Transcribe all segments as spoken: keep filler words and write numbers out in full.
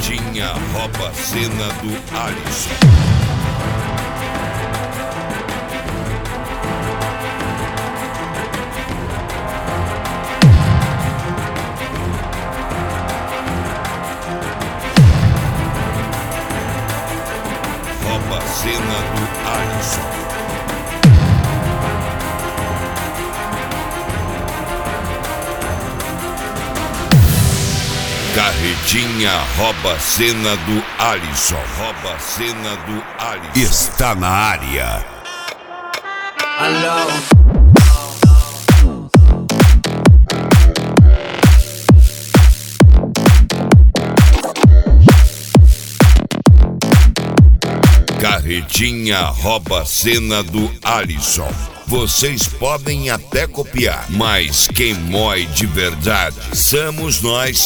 Carretinha rouba a cena do Alisson. Rouba a cena do Alisson. Carretinha rouba a cena do Alisson. Rouba a cena do Alisson. Está na área. Alô. Carretinha rouba a cena do Alisson. Vocês podem até copiar, mas quem mói de verdade somos nós.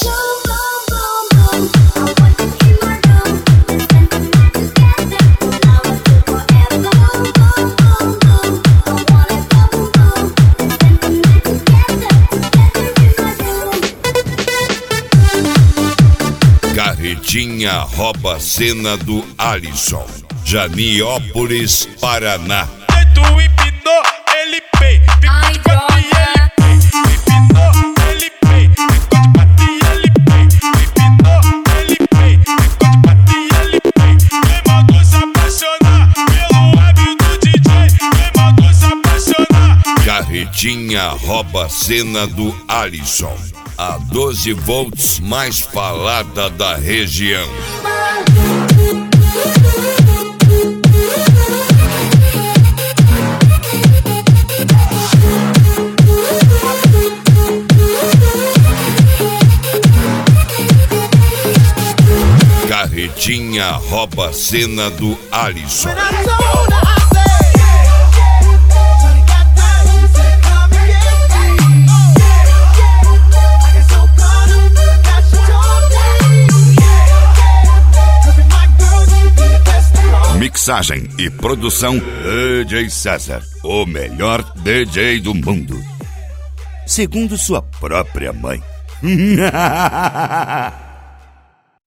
Carretinha rouba a cena do Alisson. Janiópolis, Paraná. Carretinha rouba a cena do Alisson. A doze volts mais falada da região. Carretinha rouba a cena do Alisson. Mixagem e produção D J César, o melhor D J do mundo, segundo sua própria mãe.